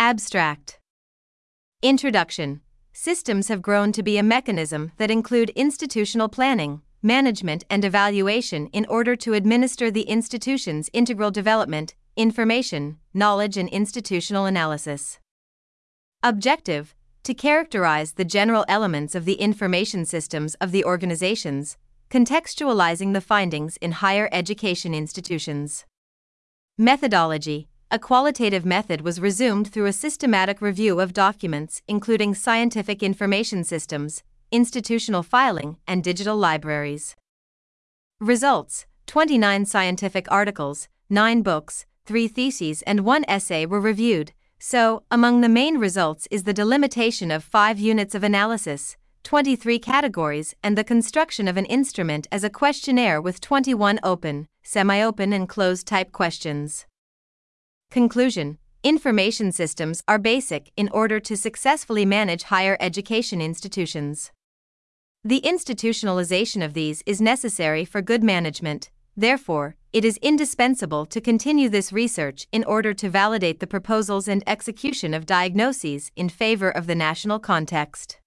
Abstract. Introduction. Systems have grown to be a mechanism that include institutional planning, management, and evaluation in order to administer the institution's integral development, information, knowledge, and institutional analysis. Objective: to characterize the general elements of the information systems of the organizations, contextualizing the findings in higher education institutions. Methodology: a qualitative method was resumed through a systematic review of documents including scientific information systems, institutional filing, and digital libraries. Results: 29 scientific articles, 9 books, 3 theses, and 1 essay were reviewed. So, among the main results is the delimitation of 5 units of analysis, 23 categories, and the construction of an instrument as a questionnaire with 21 open, semi-open, and closed-type questions. Conclusion: information systems are basic in order to successfully manage higher education institutions. The institutionalization of these is necessary for good management. Therefore, it is indispensable to continue this research in order to validate the proposals and execution of diagnoses in favor of the national context.